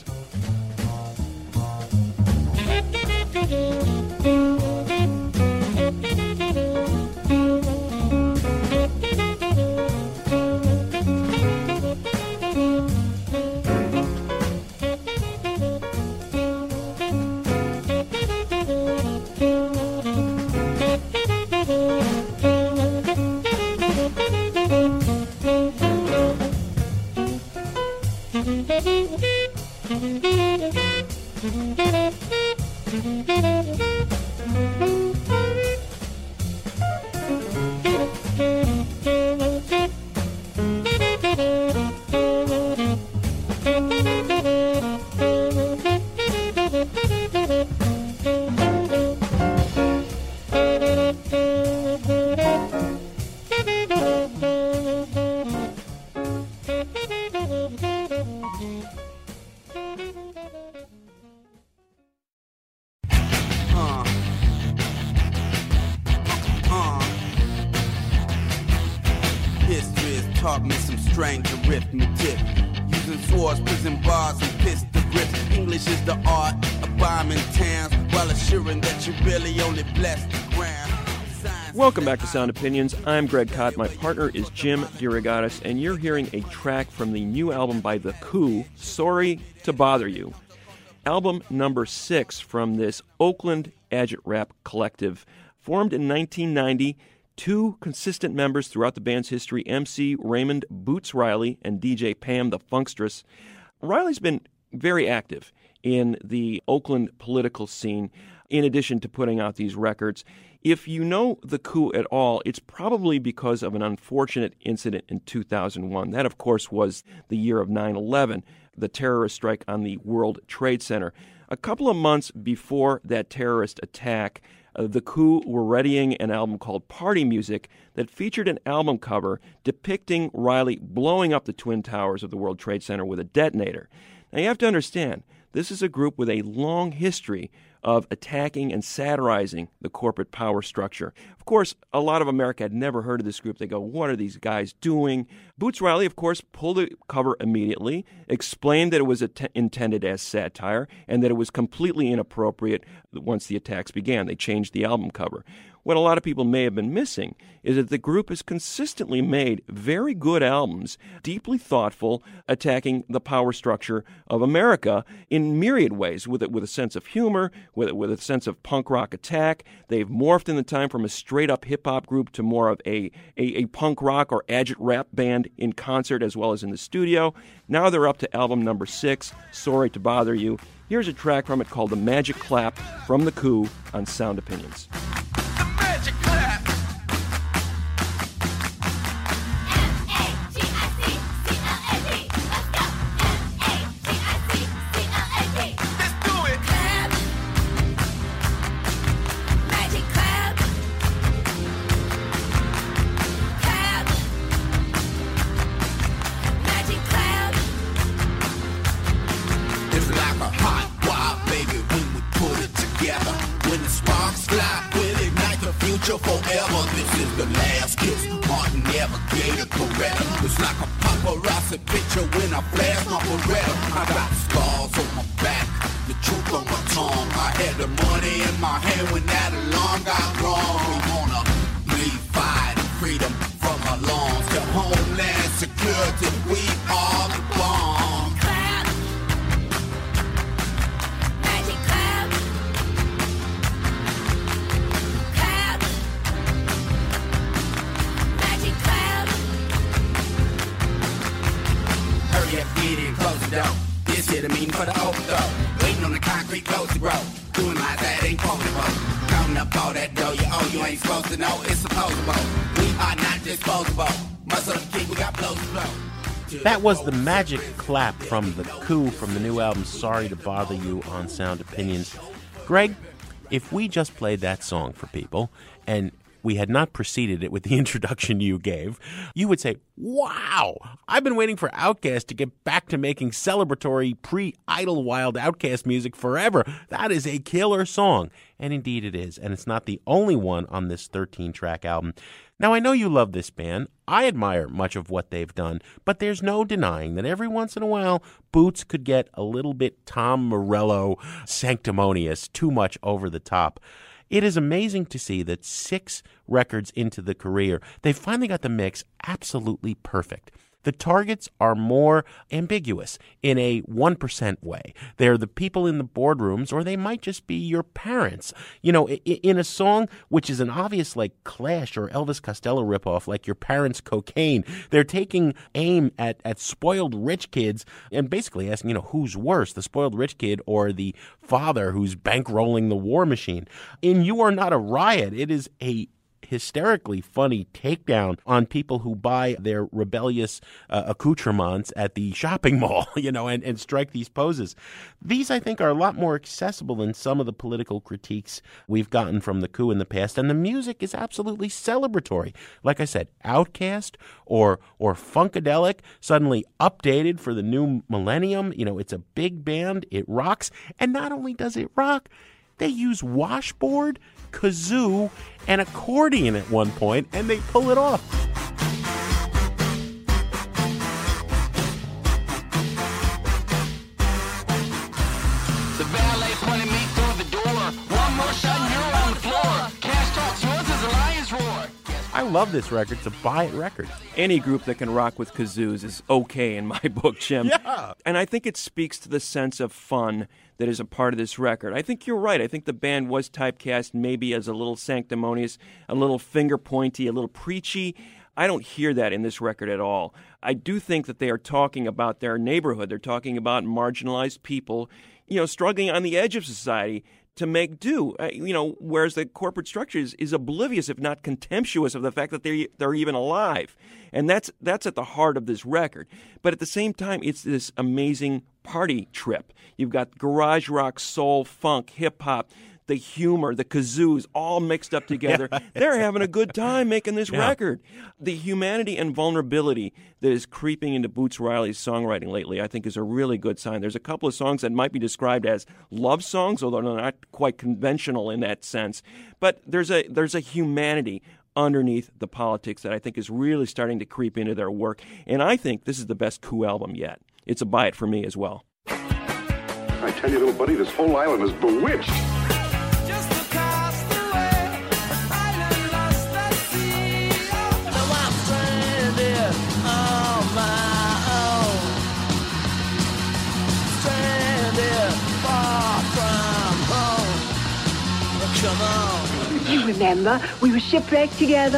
taught me some strange arithmetic. Using swords, prison bars, and pistol grips. English is the art of bombing towns while assuring that you really only bless the ground. Welcome back to Sound Opinions. I'm Greg Kot. My partner is Jim DeRogatis, and you're hearing a track from the new album by The Coup, Sorry to Bother You. Album number six from this Oakland agit rap collective. Formed in nineteen ninety, two consistent members throughout the band's history, M C Raymond Boots Riley and D J Pam the Funkstress. Riley's been very active in the Oakland political scene, in addition to putting out these records. If you know The Coup at all, it's probably because of an unfortunate incident in two thousand one. That, of course, was the year of nine eleven, the terrorist strike on the World Trade Center. A couple of months before that terrorist attack, uh, The Coup were readying an album called Party Music that featured an album cover depicting Riley blowing up the Twin Towers of the World Trade Center with a detonator. Now, you have to understand, this is a group with a long history of attacking and satirizing the corporate power structure. Of course, a lot of America had never heard of this group. They go, what are these guys doing? Boots Riley, of course, pulled the cover immediately, explained that it was att- intended as satire, and that it was completely inappropriate once the attacks began. They changed the album cover. What a lot of people may have been missing is that the group has consistently made very good albums, deeply thoughtful, attacking the power structure of America in myriad ways, with it, with a sense of humor, with with a sense of punk rock attack. They've morphed in the time from a straight-up hip-hop group to more of a, a, a punk rock or agit rap band in concert as well as in the studio. Now they're up to album number six, Sorry to Bother You. Here's a track from it called The Magic Clap from The Coup on Sound Opinions. Forever, this is the last kiss. Martin never gave a Coretta. It's like a paparazzi picture when I flash my Beretta. I got scars on my back, the truth on my tongue. I had the money in my hand when that alarm got wrong. We wanna bleed fire and freedom from our lungs. To Homeland Security, we are the bomb. creep close, bro. Doing my that ain't quotable. Counting up all that dough you owe, you ain't supposed to know it's supposable. We are not disposable. Muscle keep, we got blows to blow. That was the magic clap from The Coup from the new album Sorry to Bother You on Sound Opinions. Greg, if we just played that song for people and we had not preceded it with the introduction you gave, you would say, wow, I've been waiting for Outkast to get back to making celebratory pre-Idlewild Outkast music forever. That is a killer song. And indeed it is. And it's not the only one on this thirteen-track album. Now, I know you love this band. I admire much of what they've done, but there's no denying that every once in a while, Boots could get a little bit Tom Morello sanctimonious, too much over the top. It is amazing to see that six records into the career, they finally got the mix absolutely perfect. The targets are more ambiguous in a one percent way. They're the people in the boardrooms, or they might just be your parents. You know, in a song which is an obvious, like, Clash or Elvis Costello ripoff, like Your Parents' Cocaine, they're taking aim at, at spoiled rich kids and basically asking, you know, who's worse, the spoiled rich kid or the father who's bankrolling the war machine? In You Are Not a Riot, it is a hysterically funny takedown on people who buy their rebellious uh, accoutrements at the shopping mall, you know, and, and strike these poses. These, I think, are a lot more accessible than some of the political critiques we've gotten from The Coup in the past, and the music is absolutely celebratory. Like I said, Outkast or or Funkadelic, suddenly updated for the new millennium. You know, it's a big band, it rocks, and not only does it rock, they use washboard, kazoo, and accordion at one point, and they pull it off. The valet pointed me through the door. One more shot and you're on the floor. Cash talks yours as a lion's roar. I love this record. It's a buy-it record. Any group that can rock with kazoos is okay in my book, Jim. Yeah. And I think it speaks to the sense of fun that is a part of this record. I think you're right. I think the band was typecast maybe as a little sanctimonious, a little finger-pointy, a little preachy. I don't hear that in this record at all. I do think that they are talking about their neighborhood. They're talking about marginalized people, you know, struggling on the edge of society to make do, uh, you know, whereas the corporate structure is, is oblivious, if not contemptuous, of the fact that they're, they're even alive. And that's that's at the heart of this record. But at the same time, it's this amazing party trip. You've got garage rock, soul, funk, hip-hop, the humor, the kazoos, all mixed up together. Yeah. They're having a good time making this yeah. record. The humanity and vulnerability that is creeping into Boots Riley's songwriting lately, I think, is a really good sign. There's a couple of songs that might be described as love songs, although they're not quite conventional in that sense. But there's a there's a humanity underneath the politics that I think is really starting to creep into their work. And I think this is the best Coup album yet. It's a buy it for me as well. I tell you, little buddy, this whole island is bewitched. You remember, we were shipwrecked together.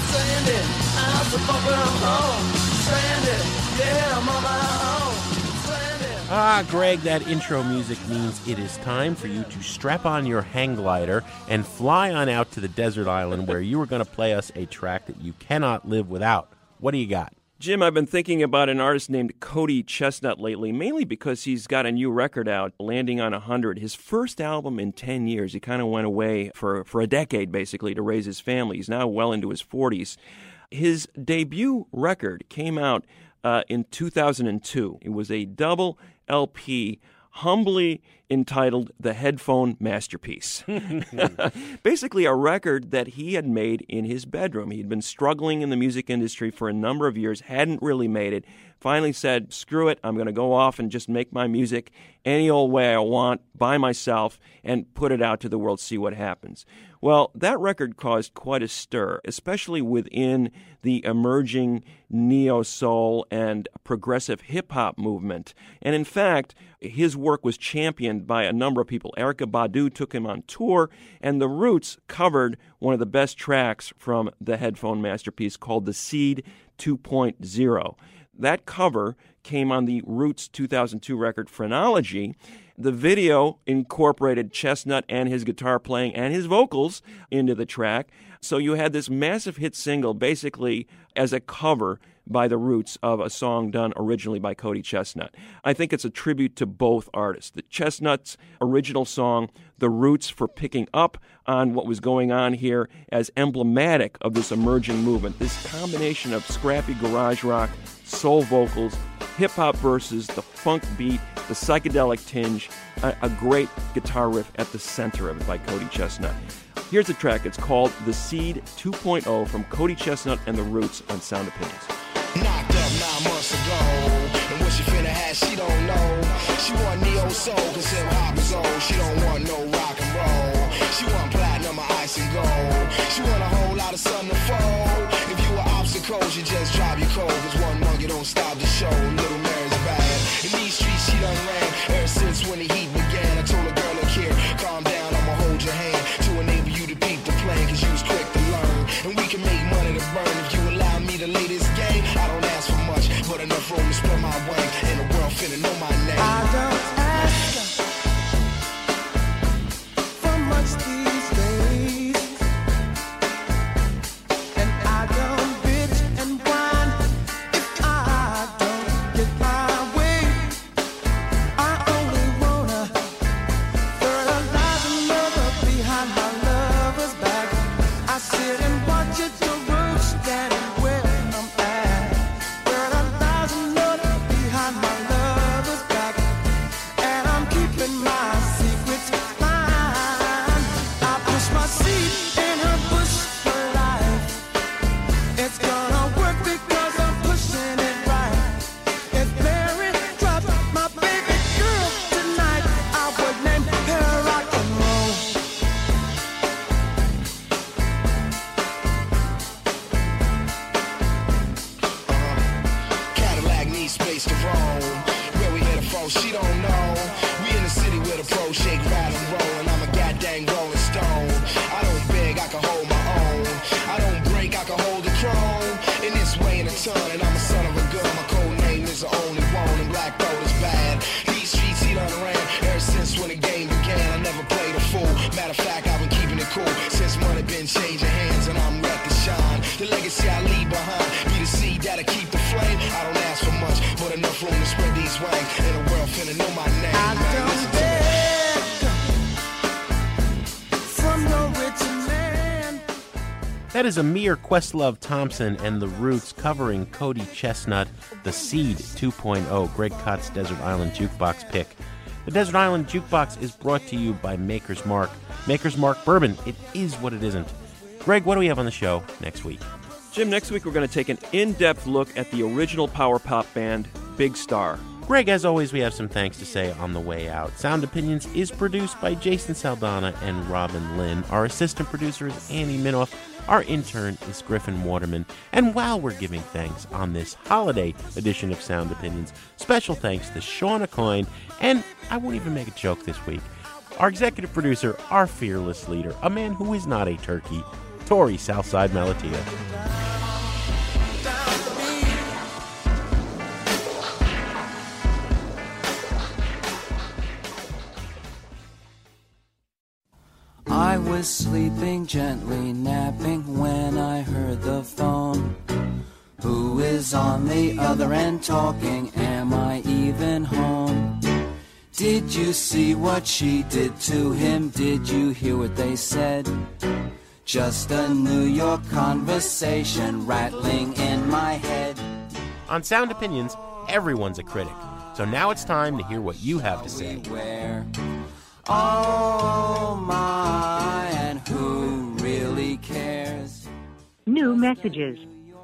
Ah, Greg, that intro music means it is time for you to strap on your hang glider and fly on out to the desert island where you are going to play us a track that you cannot live without. What do you got? Jim, I've been thinking about an artist named Cody Chestnut lately, mainly because he's got a new record out, Landing on one hundred. His first album in ten years. He kind of went away for, for a decade, basically, to raise his family. He's now well into his forties. His debut record came out uh, in two thousand two. It was a double L P, humbly entitled The Headphone Masterpiece. Basically a record that he had made in his bedroom. He'd been struggling in the music industry for a number of years, hadn't really made it, finally said, screw it, I'm going to go off and just make my music any old way I want, by myself, and put it out to the world, see what happens. Well, that record caused quite a stir, especially within the emerging neo-soul and progressive hip-hop movement. And in fact, his work was championed by a number of people. Erykah Badu took him on tour, and The Roots covered one of the best tracks from the Headphone Masterpiece called The Seed two point oh. That cover came on the Roots two thousand two record Phrenology. The video incorporated Chestnut and his guitar playing and his vocals into the track. So you had this massive hit single basically as a cover by the Roots of a song done originally by Cody Chestnut. I think it's a tribute to both artists. The Chestnut's original song, the Roots for picking up on what was going on here as emblematic of this emerging movement, this combination of scrappy garage rock, soul vocals, hip-hop verses, the funk beat, the psychedelic tinge, a, a great guitar riff at the center of it by Cody Chestnut. Here's a track. It's called The Seed two point oh from Cody Chestnut and the Roots on Sound Opinions. Knocked up nine months ago, and what she finna have, she don't know. She want neo-soul, cause hip-hop is old. She don't want no rock and roll. She want platinum or ice and gold. She want a whole lot of sun to fold. If you were obstacles, you just drive your cold. Cause one monkey don't stop the show. Little Mary's bad. In these streets, she done ran ever since when the heat began. I told a girl, look here, calm down, I'ma hold your hand to enable you to beat the plan, cause you was quick to learn. And we can make money to burn if you allow me to lay this game. I don't ask for much, but enough room to spread my wing. And the world finna know my name. I don't ask for much these days. And I don't bitch and whine if I don't get my way. I only wanna fertilize another behind my lover's back. I sit and watch it, the roots standing where I'm at. Fertilize another behind my lover's back. And I'm keeping my secrets fine. I push my seed in her bush for life. It's gonna work because I'm pushing it right. If Mary dropped my baby girl tonight, I would name her rock and roll. Cadillac needs space to roam. Where we headed for, she don't know. We in the city where the pros shake, ride and roll, and I'm a goddamn rolling stone. I don't beg, I can hold my own. I don't break, I can hold the chrome. In this way in a ton, and I'm a son of a gun. My code name is the only one, and black gold is bad. These streets he done ran ever since when the game began. I never played a fool. Matter of fact, I've been keeping it cool since money been changing hands, and I'm ready to shine. The legacy I leave behind be the seed that'll keep the flame. I don't ask for much, but enough room to spread these wings. And the world finna know my name. I don't beg from no rich man. That is Amir Questlove Thompson and the Roots covering Cody Chestnut, The Seed two point oh, Greg Kott's Desert Island Jukebox pick. The Desert Island Jukebox is brought to you by Maker's Mark. Maker's Mark Bourbon, it is what it isn't. Greg, what do we have on the show next week? Jim, next week we're going to take an in-depth look at the original power pop band, Big Star. Greg, as always, we have some thanks to say on the way out. Sound Opinions is produced by Jason Saldana and Robin Lynn. Our assistant producer is Annie Minoff. Our intern is Griffin Waterman. And while we're giving thanks on this holiday edition of Sound Opinions, special thanks to Shauna Coyne, and I won't even make a joke this week, our executive producer, our fearless leader, a man who is not a turkey, Tori Southside Malatia. I was sleeping gently, napping when I heard the phone. Who is on the other end talking? Am I even home? Did you see what she did to him? Did you hear what they said? Just a New York conversation rattling in my head. On Sound Opinions, everyone's a critic. So now it's time to hear what you have to say. Where? Oh my, and who really cares? New messages.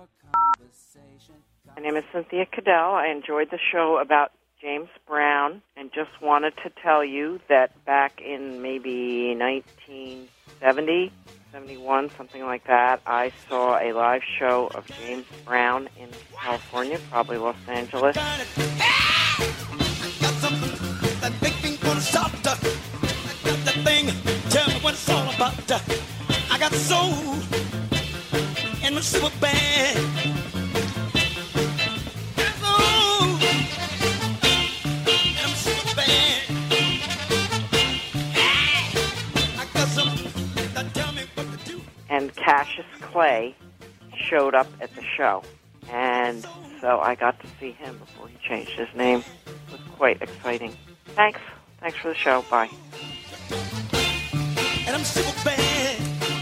My name is Cynthia Cadell. I enjoyed the show about James Brown and just wanted to tell you that back in maybe nineteen seventy, seventy-one, something like that, I saw a live show of James Brown in California, probably Los Angeles. That big thing gonna stop the, that, that thing, tell me what it's all about. I got soul in my super band. Got soul in my super band. Cassius Clay showed up at the show. And so I got to see him before he changed his name. It was quite exciting. Thanks. Thanks for the show. Bye. And I'm super bad.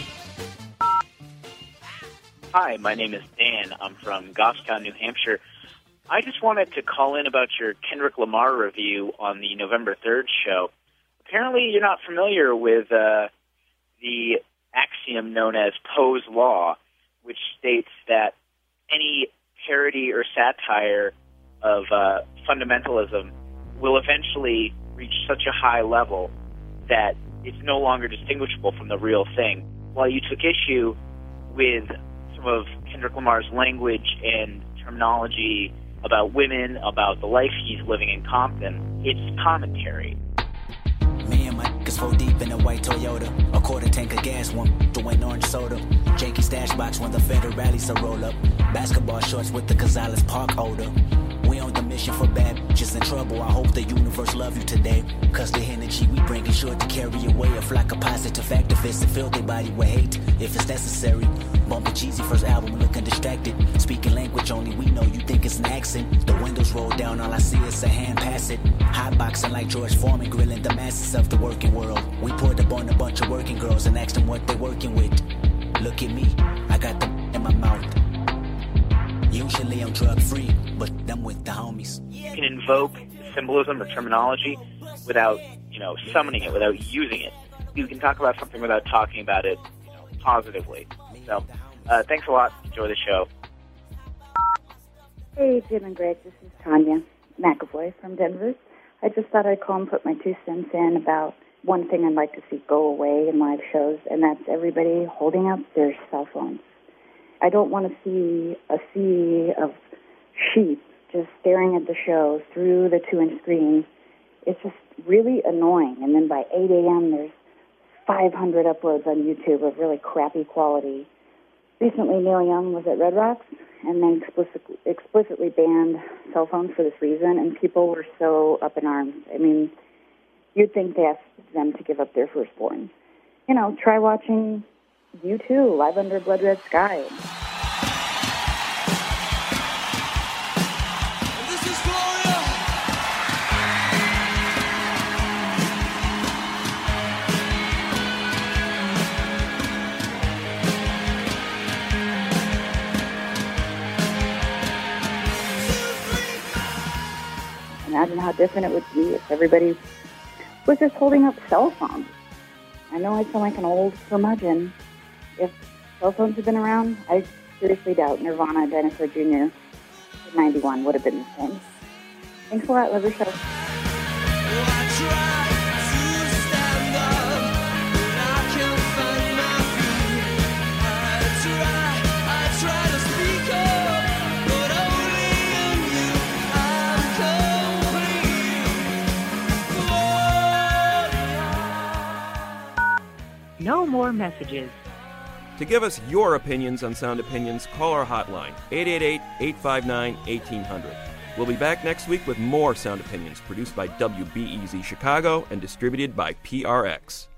Hi, my name is Dan. I'm from Goffstown, New Hampshire. I just wanted to call in about your Kendrick Lamar review on the November third show. Apparently you're not familiar with uh, the axiom known as Poe's Law, which states that any parody or satire of uh, fundamentalism will eventually reach such a high level that it's no longer distinguishable from the real thing. While you took issue with some of Kendrick Lamar's language and terminology about women, about the life he's living in Compton, it's commentary. Me and my niggas four deep in a white Toyota. A quarter tank of gas, one to win orange soda. Janky stash box when the federales to roll up. Basketball shorts with the Gonzalez Park odor. We on the mission for bad bitches in trouble. I hope the universe love you today. Cause the energy we bring is sure to carry away a flock of positive activists and fill their body with hate if it's necessary. Bumping cheesy first album looking distracted. Speaking language only we know you think it's an accent. The windows roll down, all I see is a hand pass it. Hotboxing like George Foreman, grilling the masses of the working world. We poured up on a bunch of working girls and asked them what they're working with. Look at me, I got the in my mouth. Usually I'm drug free, but I'm with the homies. You can invoke symbolism or terminology without, you know, summoning it, without using it. You can talk about something without talking about it, you know, positively. So, uh, thanks a lot. Enjoy the show. Hey, Jim and Greg. This is Tanya McAvoy from Denver. I just thought I'd call and put my two cents in about one thing I'd like to see go away in live shows, and that's everybody holding up their cell phones. I don't want to see a sea of sheep just staring at the show through the two-inch screen. It's just really annoying. And then by eight a.m., there's five hundred uploads on YouTube of really crappy quality. Recently, Neil Young was at Red Rocks, and they explicitly, explicitly banned cell phones for this reason, and people were so up in arms. I mean, you'd think they asked them to give up their firstborn. You know, try watching U two, Live Under Blood Red Sky. Imagine how different it would be if everybody was just holding up cell phones. I know I sound like an old curmudgeon. If cell phones had been around, I seriously doubt Nirvana, Dinosaur Junior in ninety-one would have been the same. Thanks a lot. Love your show. No more messages. To give us your opinions on Sound Opinions, call our hotline, eight eight eight, eight five nine, one eight zero zero. We'll be back next week with more Sound Opinions, produced by W B E Z Chicago and distributed by P R X.